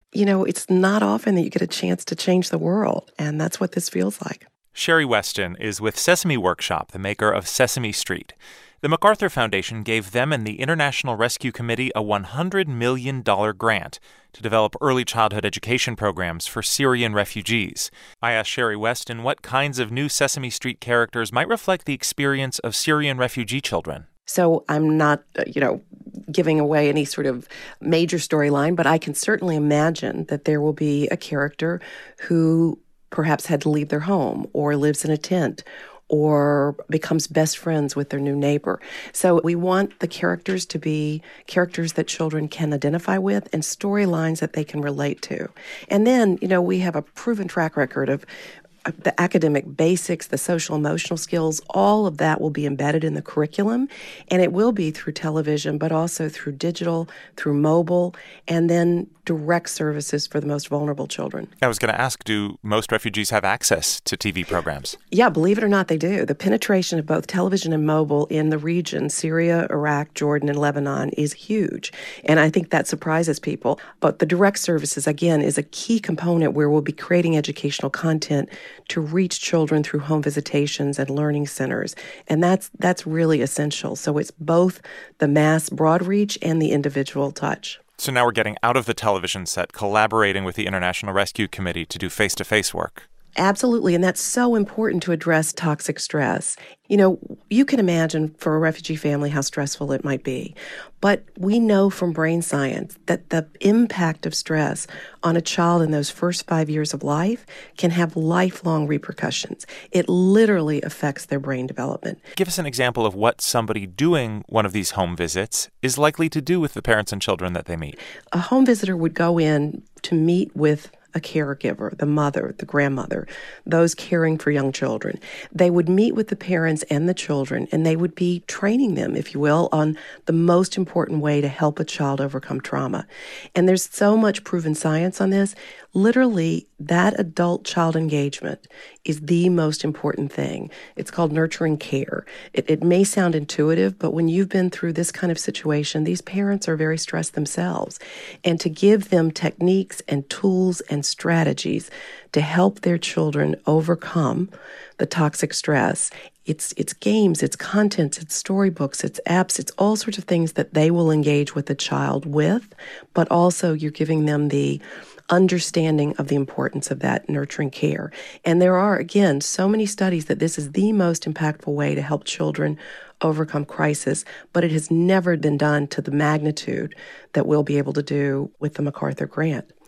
It's not often that you get a chance to change the world, and that's what this feels like. Sherry Weston is with Sesame Workshop, the maker of Sesame Street. The MacArthur Foundation gave them and the International Rescue Committee a $100 million grant to develop early childhood education programs for Syrian refugees. I asked Sherry Weston what kinds of new Sesame Street characters might reflect the experience of Syrian refugee children. So I'm not, giving away any sort of major storyline, but I can certainly imagine that there will be a character who perhaps had to leave their home or lives in a tent or becomes best friends with their new neighbor. So we want the characters to be characters that children can identify with and storylines that they can relate to. And then, we have a proven track record of the academic basics, the social emotional skills, all of that will be embedded in the curriculum. And it will be through television, but also through digital, through mobile, and then direct services for the most vulnerable children. I was going to ask, do most refugees have access to TV programs? Yeah, believe it or not, they do. The penetration of both television and mobile in the region, Syria, Iraq, Jordan, and Lebanon, is huge. And I think that surprises people. But the direct services, again, is a key component where we'll be creating educational content to reach children through home visitations and learning centers. And that's really essential. So it's both the mass broad reach and the individual touch. So now we're getting out of the television set, collaborating with the International Rescue Committee to do face-to-face work. Absolutely, and that's so important to address toxic stress. You can imagine for a refugee family how stressful it might be. But we know from brain science that the impact of stress on a child in those first 5 years of life can have lifelong repercussions. It literally affects their brain development. Give us an example of what somebody doing one of these home visits is likely to do with the parents and children that they meet. A home visitor would go in to meet with a caregiver, the mother, the grandmother, those caring for young children. They would meet with the parents and the children, and they would be training them, if you will, on the most important way to help a child overcome trauma. And there's so much proven science on this. Literally, that adult-child engagement is the most important thing. It's called nurturing care. It may sound intuitive, but when you've been through this kind of situation, these parents are very stressed themselves. And to give them techniques and tools and strategies to help their children overcome the toxic stress, it's games, it's content, it's storybooks, it's apps, it's all sorts of things that they will engage with the child with, but also you're giving them the understanding of the importance of that nurturing care. And there are, again, so many studies that this is the most impactful way to help children overcome crisis, but it has never been done to the magnitude that we'll be able to do with the MacArthur Grant.